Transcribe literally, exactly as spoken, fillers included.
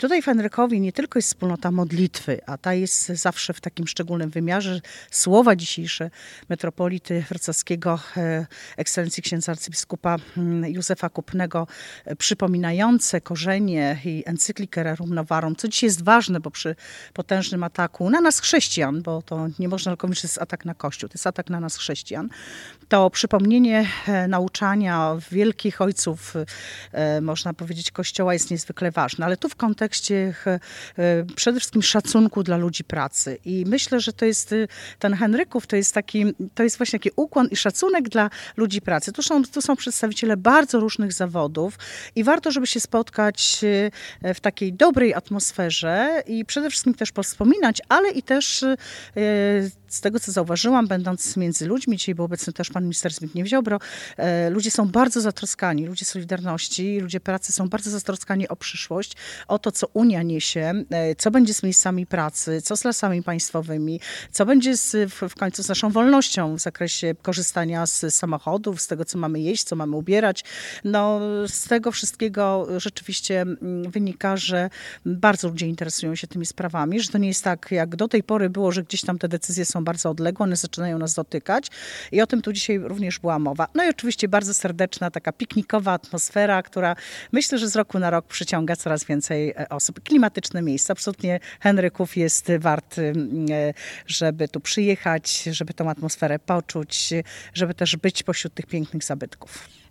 Tutaj w Henrykowie nie tylko jest wspólnota modlitwy, a ta jest zawsze w takim szczególnym wymiarze. Słowa dzisiejsze metropolity wrocławskiego, e, ekscelencji księdza arcybiskupa Józefa Kupnego, e, przypominające korzenie i encyklikę Rerum Novarum, co dzisiaj jest ważne, bo przy potężnym ataku na nas chrześcijan, bo to nie można tylko mówić, że to jest atak na Kościół, to jest atak na nas chrześcijan, to przypomnienie e, nauczania wielkich ojców, e, można powiedzieć, Kościoła jest niezwykle ważne, ale tu w kontekście e, przede wszystkim szacunku dla ludzi pracy. I myślę, że to jest ten Henryków, to jest taki, to jest właśnie taki ukłon i szacunek dla ludzi pracy. Tu są, tu są przedstawiciele bardzo różnych zawodów i warto, żeby się spotkać w takiej dobrej atmosferze i przede wszystkim też powspominać, ale i też z tego, co zauważyłam, będąc między ludźmi, dzisiaj był obecny też pan minister Zbigniew Ziobro, ludzie są bardzo zatroskani, ludzie Solidarności, ludzie pracy są bardzo zatroskani o przyszłość, o to, co Unia niesie, co będzie z miejscami pracy, co z lasami państwowymi, co będzie z, w, w końcu z naszą wolnością w zakresie korzystania z samochodów, z tego, co mamy jeść, co mamy ubierać. No, z tego wszystkiego rzeczywiście wynika, że bardzo ludzie interesują się tymi sprawami, że to nie jest tak, jak do tej pory było, że gdzieś tam te decyzje są bardzo odległe, one zaczynają nas dotykać i o tym tu dzisiaj również była mowa. No i oczywiście bardzo serdeczna, taka piknikowa atmosfera, która myślę, że z roku na rok przyciąga coraz więcej osób. Klimatyczne miejsce. Absolutnie Henryków jest wart, żeby tu przyjechać, żeby tą atmosferę poczuć, żeby też być pośród tych pięknych zabytków.